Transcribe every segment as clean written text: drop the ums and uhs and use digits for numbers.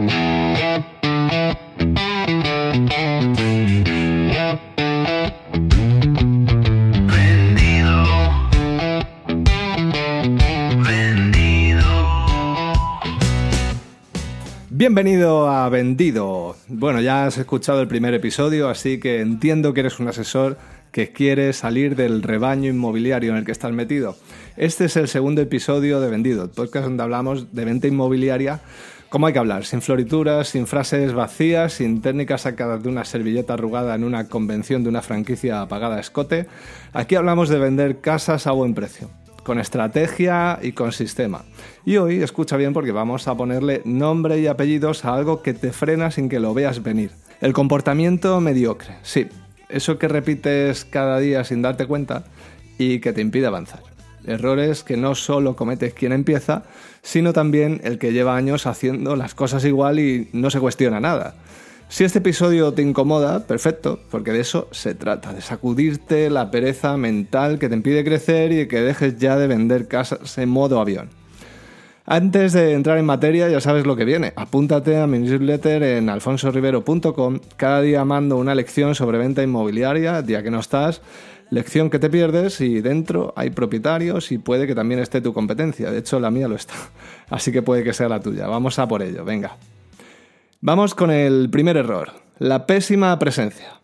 Bienvenido a Vendido. Bueno, ya has escuchado el primer episodio, así que entiendo que eres un asesor que quiere salir del rebaño inmobiliario en el que estás metido. Este es el segundo episodio de Vendido, el podcast donde hablamos de venta inmobiliaria, como hay que hablar, sin florituras, sin frases vacías, sin técnicas sacadas de una servilleta arrugada en una convención de una franquicia pagada a escote. Aquí hablamos de vender casas a buen precio, con estrategia y con sistema. Y hoy, escucha bien porque vamos a ponerle nombre y apellidos a algo que te frena sin que lo veas venir. El comportamiento mediocre, sí, eso que repites cada día sin darte cuenta y que te impide avanzar. Errores que no solo comete quien empieza, sino también el que lleva años haciendo las cosas igual y no se cuestiona nada. Si este episodio te incomoda, perfecto, porque de eso se trata, de sacudirte la pereza mental que te impide crecer y que dejes ya de vender casas en modo avión. Antes de entrar en materia, ya sabes lo que viene. Apúntate a mi newsletter en alfonsorivero.com. Cada día mando una lección sobre venta inmobiliaria, día que no estás, lección que te pierdes y dentro hay propietarios y puede que también esté tu competencia. De hecho, la mía lo está, así que puede que sea la tuya. Vamos a por ello, venga. Vamos con el primer error, la pésima presencia.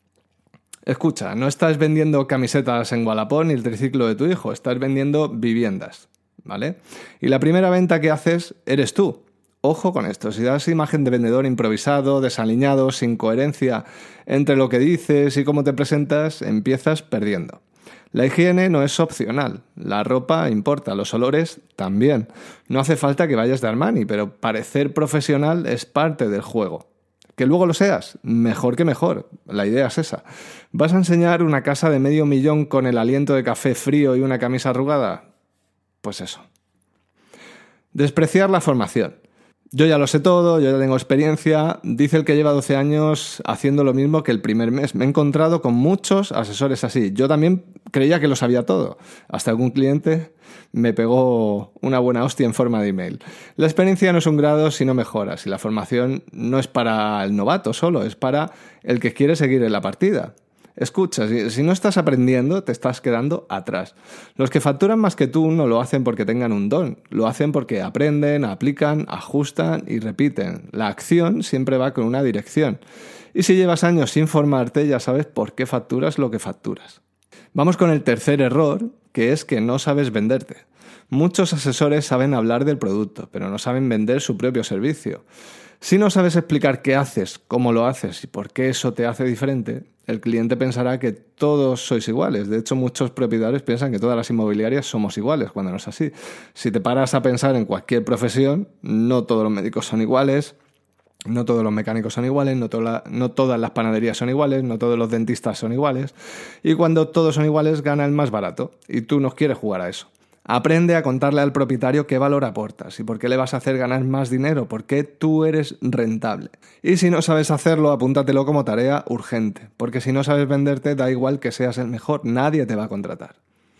Escucha, no estás vendiendo camisetas en Wallapop ni el triciclo de tu hijo, estás vendiendo viviendas, ¿vale? Y la primera venta que haces eres tú. Ojo con esto, si das imagen de vendedor improvisado, desaliñado, sin coherencia entre lo que dices y cómo te presentas, empiezas perdiendo. La higiene no es opcional, la ropa importa, los olores también. No hace falta que vayas de Armani, pero parecer profesional es parte del juego. Que luego lo seas, mejor que mejor, la idea es esa. ¿Vas a enseñar una casa de $500,000 con el aliento de café frío y una camisa arrugada? Pues eso. Despreciar la formación. Yo ya lo sé todo, yo ya tengo experiencia, dice el que lleva 12 años haciendo lo mismo que el primer mes. Me he encontrado con muchos asesores así. Yo también creía que lo sabía todo. Hasta algún cliente me pegó una buena hostia en forma de email. La experiencia no es un grado, sino mejoras. Y la formación no es para el novato solo, es para el que quiere seguir en la partida. Escucha, si no estás aprendiendo, te estás quedando atrás. Los que facturan más que tú no lo hacen porque tengan un don, lo hacen porque aprenden, aplican, ajustan y repiten. La acción siempre va con una dirección. Y si llevas años sin formarte, ya sabes por qué facturas lo que facturas. Vamos con el tercer error, que es que no sabes venderte. Muchos asesores saben hablar del producto, pero no saben vender su propio servicio. Si no sabes explicar qué haces, cómo lo haces y por qué eso te hace diferente, el cliente pensará que todos sois iguales. De hecho, muchos propietarios piensan que todas las inmobiliarias somos iguales, cuando no es así. Si te paras a pensar en cualquier profesión, no todos los médicos son iguales, no todos los mecánicos son iguales, no todas las panaderías son iguales, no todos los dentistas son iguales. Y cuando todos son iguales, gana el más barato. Y tú no quieres jugar a eso. Aprende a contarle al propietario qué valor aportas y por qué le vas a hacer ganar más dinero, por qué tú eres rentable. Y si no sabes hacerlo, apúntatelo como tarea urgente, porque si no sabes venderte, da igual que seas el mejor, nadie te va a contratar.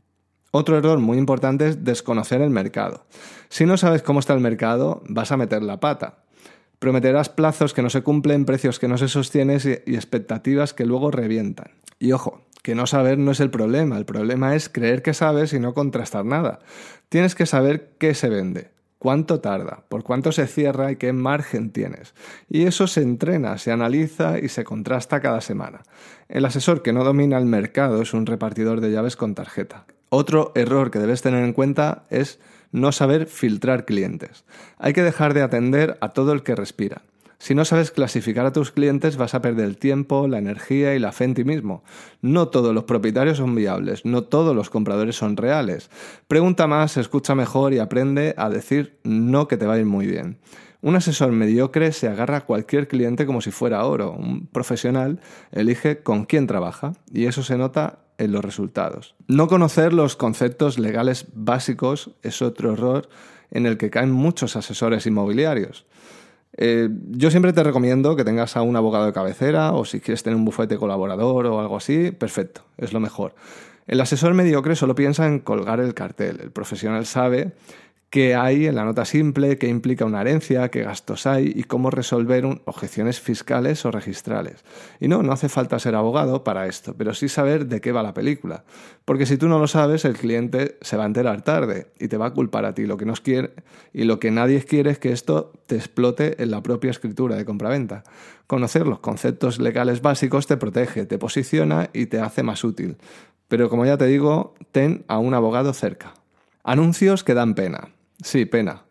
Otro error muy importante es desconocer el mercado. Si no sabes cómo está el mercado, vas a meter la pata. Prometerás plazos que no se cumplen, precios que no se sostienen y expectativas que luego revientan. Y ojo, que no saber no es el problema es creer que sabes y no contrastar nada. Tienes que saber qué se vende, cuánto tarda, por cuánto se cierra y qué margen tienes. Y eso se entrena, se analiza y se contrasta cada semana. El asesor que no domina el mercado es un repartidor de llaves con tarjeta. Otro error que debes tener en cuenta es no saber filtrar clientes. Hay que dejar de atender a todo el que respira. Si no sabes clasificar a tus clientes, vas a perder el tiempo, la energía y la fe en ti mismo. No todos los propietarios son viables, no todos los compradores son reales. Pregunta más, escucha mejor y aprende a decir no, que te va a ir muy bien. Un asesor mediocre se agarra a cualquier cliente como si fuera oro. Un profesional elige con quién trabaja y eso se nota en los resultados. No conocer los conceptos legales básicos es otro error en el que caen muchos asesores inmobiliarios. Yo siempre te recomiendo que tengas a un abogado de cabecera o si quieres tener un bufete colaborador o algo así, perfecto, es lo mejor. El asesor mediocre solo piensa en colgar el cartel. El profesional sabe qué hay en la nota simple, qué implica una herencia, qué gastos hay y cómo resolver objeciones fiscales o registrales. Y no hace falta ser abogado para esto, pero sí saber de qué va la película. Porque si tú no lo sabes, el cliente se va a enterar tarde y te va a culpar a ti. Lo que nos quiere y lo que nadie quiere es que esto te explote en la propia escritura de compraventa. Conocer los conceptos legales básicos te protege, te posiciona y te hace más útil. Pero como ya te digo, ten a un abogado cerca. Anuncios que dan pena. Sí, pena.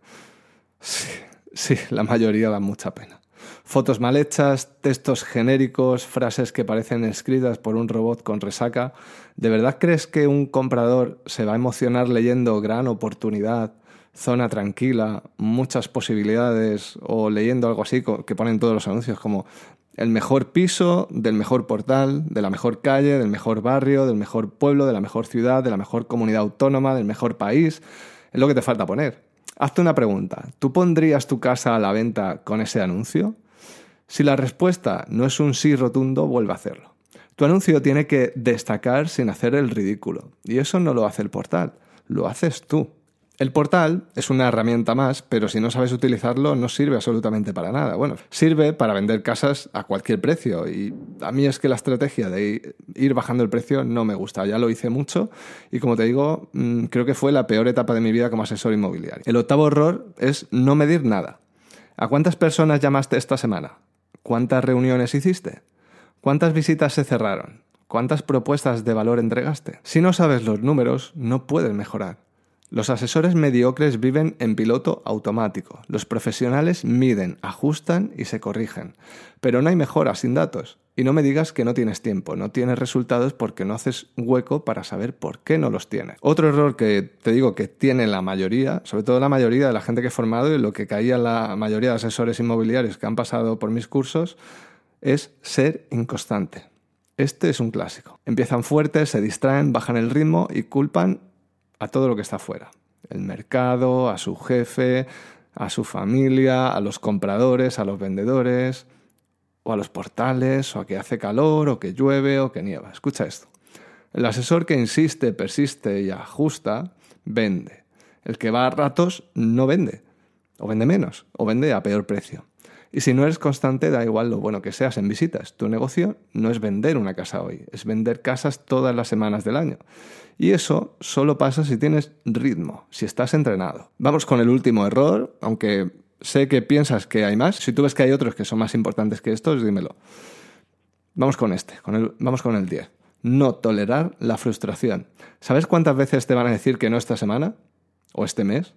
Sí, la mayoría dan mucha pena. Fotos mal hechas, textos genéricos, frases que parecen escritas por un robot con resaca. ¿De verdad crees que un comprador se va a emocionar leyendo gran oportunidad, zona tranquila, muchas posibilidades o leyendo algo así que ponen todos los anuncios como el mejor piso, del mejor portal, de la mejor calle, del mejor barrio, del mejor pueblo, de la mejor ciudad, de la mejor comunidad autónoma, del mejor país? Es lo que te falta poner. Hazte una pregunta. ¿Tú pondrías tu casa a la venta con ese anuncio? Si la respuesta no es un sí rotundo, vuelve a hacerlo. Tu anuncio tiene que destacar sin hacer el ridículo. Y eso no lo hace el portal, lo haces tú. El portal es una herramienta más, pero si no sabes utilizarlo no sirve absolutamente para nada. Bueno, sirve para vender casas a cualquier precio y a mí es que la estrategia de ir bajando el precio no me gusta. Ya lo hice mucho y como te digo, creo que fue la peor etapa de mi vida como asesor inmobiliario. El octavo error es no medir nada. ¿A cuántas personas llamaste esta semana? ¿Cuántas reuniones hiciste? ¿Cuántas visitas se cerraron? ¿Cuántas propuestas de valor entregaste? Si no sabes los números, no puedes mejorar. Los asesores mediocres viven en piloto automático. Los profesionales miden, ajustan y se corrigen. Pero no hay mejora sin datos. Y no me digas que no tienes tiempo, no tienes resultados porque no haces hueco para saber por qué no los tienes. Otro error que te digo que tiene la mayoría, sobre todo la mayoría de la gente que he formado y lo que caía la mayoría de asesores inmobiliarios que han pasado por mis cursos, es ser inconstante. Este es un clásico. Empiezan fuertes, se distraen, bajan el ritmo y culpan a todo lo que está afuera. El mercado, a su jefe, a su familia, a los compradores, a los vendedores, o a los portales, o a que hace calor, o que llueve, o que nieva. Escucha esto. El asesor que insiste, persiste y ajusta, vende. El que va a ratos no vende. O vende menos, o vende a peor precio. Y si no eres constante, da igual lo bueno que seas en visitas. Tu negocio no es vender una casa hoy, es vender casas todas las semanas del año. Y eso solo pasa si tienes ritmo, si estás entrenado. Vamos con el último error, aunque sé que piensas que hay más. Si tú ves que hay otros que son más importantes que estos, dímelo. Vamos con vamos con el 10. No tolerar la frustración. ¿Sabes cuántas veces te van a decir que no esta semana? ¿O este mes?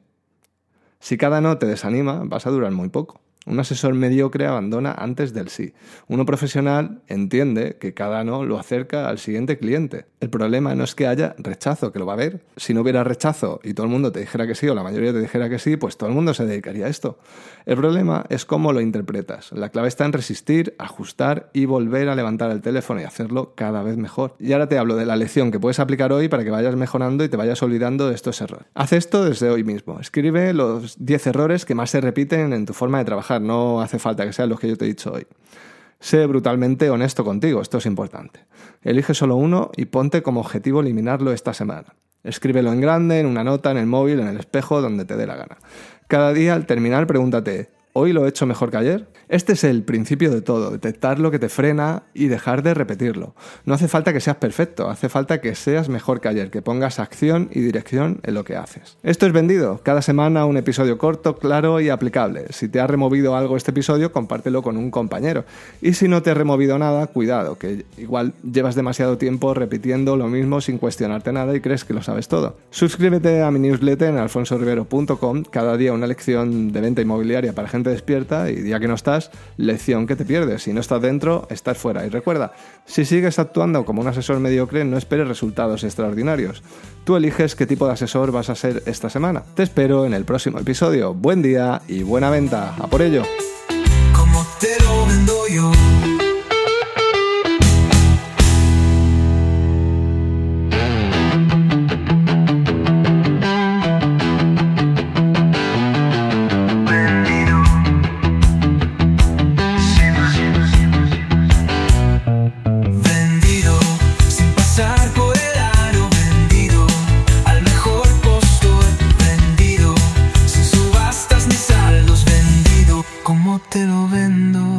Si cada no te desanima, vas a durar muy poco. Un asesor mediocre abandona antes del sí. Uno profesional entiende que cada no lo acerca al siguiente cliente. El problema no es que haya rechazo, que lo va a haber. Si no hubiera rechazo y todo el mundo te dijera que sí o la mayoría te dijera que sí, pues todo el mundo se dedicaría a esto. El problema es cómo lo interpretas. La clave está en resistir, ajustar y volver a levantar el teléfono y hacerlo cada vez mejor. Y ahora te hablo de la lección que puedes aplicar hoy para que vayas mejorando y te vayas olvidando de estos errores. Haz esto desde hoy mismo. Escribe los 10 errores que más se repiten en tu forma de trabajar. No hace falta que sean los que yo te he dicho hoy. Sé brutalmente honesto contigo, esto es importante. Elige solo uno y ponte como objetivo eliminarlo esta semana. Escríbelo en grande, en una nota, en el móvil, en el espejo, donde te dé la gana. Cada día al terminar pregúntate, ¿hoy lo he hecho mejor que ayer? Este es el principio de todo, detectar lo que te frena y dejar de repetirlo. No hace falta que seas perfecto, hace falta que seas mejor que ayer, que pongas acción y dirección en lo que haces. Esto es Vendido, cada semana un episodio corto, claro y aplicable. Si te ha removido algo este episodio, compártelo con un compañero. Y si no te ha removido nada, cuidado, que igual llevas demasiado tiempo repitiendo lo mismo sin cuestionarte nada y crees que lo sabes todo. Suscríbete a mi newsletter en alfonsorivero.com, cada día una lección de venta inmobiliaria para gente despierta y día que no estás, lección que te pierdes. Si no estás dentro, estás fuera. Y recuerda, si sigues actuando como un asesor mediocre, no esperes resultados extraordinarios. Tú eliges qué tipo de asesor vas a ser esta semana. Te espero en el próximo episodio. Buen día y buena venta. ¡A por ello! Como te lo vendo yo. como te lo vendo.